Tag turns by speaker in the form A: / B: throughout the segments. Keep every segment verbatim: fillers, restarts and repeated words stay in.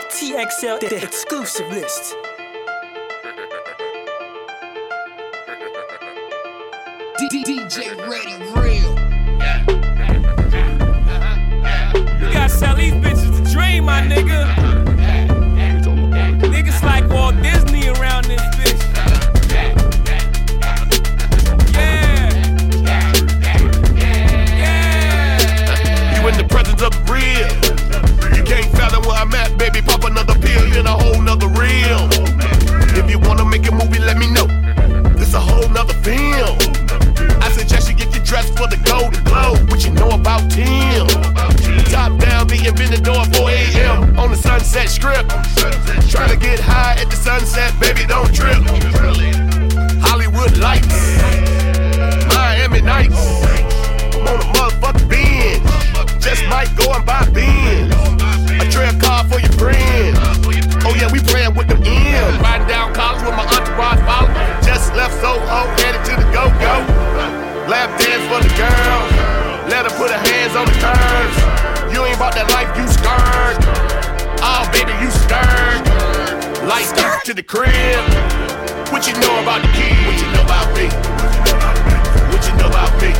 A: T X L, the exclusive list.
B: D J Ready Real.
C: Yeah. You gotta sell these bitches to dream, my nigga. Niggas like Walt Disney around this bitch. Yeah. Yeah.
D: You in the presence of the real. You can't fathom where I'm at, baby. Pop another pill, you in a whole nother reel. If you wanna make a movie, let me know. This a whole nother film. I suggest you get your dress for the Golden Globe. What you know about Tim? Top down, being Venador four a.m. on the Sunset Strip. Trying to get high at the sunset, baby, don't trip. Hollywood lights, Miami nights. I'm on a motherfucking binge. Just might go and buy Benz. A trail car for your friends. Oh yeah, we playing with them M's. Riding down college with my entourage following. Just left Soho, headed to the go-go. Lap dance for the girl. Let her put her hands on the curves. You ain't about that life, you scared. Oh baby, you scared. Lights up to the crib. What you know about the key? What you know about me? What you know about me?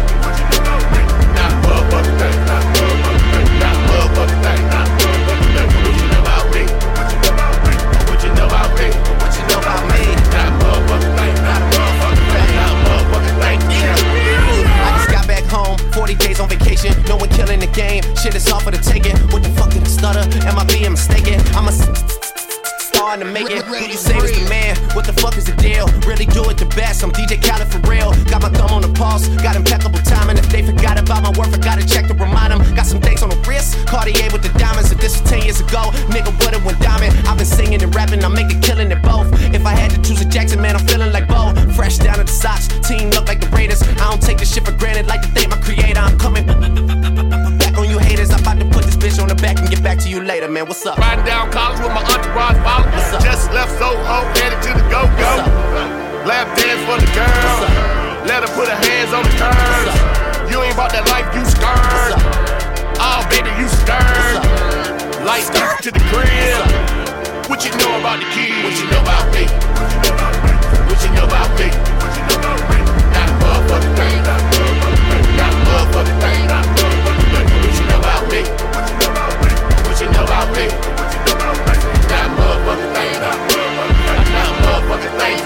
D: Not motherfucking thing. Not motherfucking thing. Not motherfucking thing. What you know about me? What you know about me? What you know about me? Not motherfucking thing. Not motherfucking thing. Not motherfucking thing.
E: I just got back home, forty days on vacation. No one killing the game. Shit is all for the taking. What the fuck did the stutter? Am I being mistaken? I'm a star to make it. Who you say was the man? What the fuck is the deal? Really do it the best. I'm D J Khaled for real. Got my thumb on the pulse. Got impeccable timing. If they forgot about my worth, I gotta check to remind them. Got some things on the wrist. Cartier with the diamonds. If this was ten years ago, nigga would've went diamond. I've been singing and rapping. I'm making killing it both. If I had to choose a Jackson, man, I'm feeling like Bo. Fresh down to the socks. Team look like the Raiders. I don't take this shit for granted. Like to thank my creator. I'm coming back on you haters. I'm about to put this bitch on the back and get back to you later, man. What's up?
D: Riding down college with my entourage following.
E: What's up?
D: Just left Soho, headed to the go-go. Lap dance for the girl. Let her put her hands on the curves. You ain't about that life, you scared. Oh baby, you scared. Lights up to the crib. What you know about the key? What you know about me? What you know about me? Not a motherfucking thing. Not a motherfucking thing. Not a motherfucking thing. What you know about me? What you know about me? Not a motherfucking thing. Not a motherfucking thing.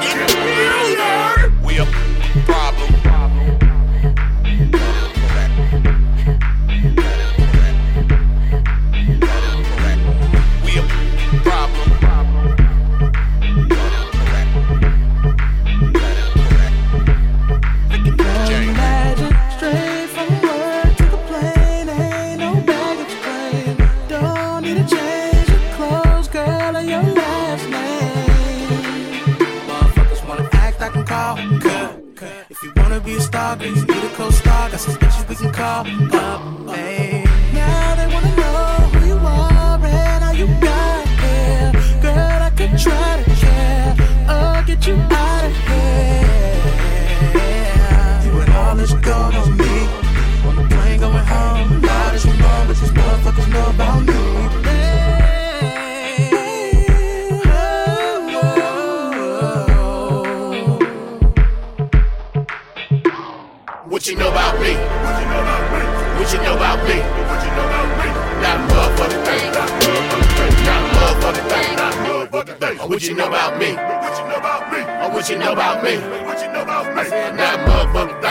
D: We a problem. We a problem.
F: Imagine straight from work to the plane. Ain't no baggage claim. Don't need to change your clothes, girl, or your last name. Motherfuckers wanna act, I can call. Good. If you wanna be a star, girl, you need a co-star. Got some bitches we can call up, hey. Now they wanna know who you are and how you got here. Girl, I could try to care or get you out of here. You and all this gold on me. On the plane going home, loud as you know, but these motherfuckers know about me.
D: What you know about me? What you know about me? Not a motherfucking thing. Not a motherfucking thing. Not a motherfucking thing. Oh, what you know about me? What you know about me? Oh, what you know about me? What you know about me? Not a motherfucking thing.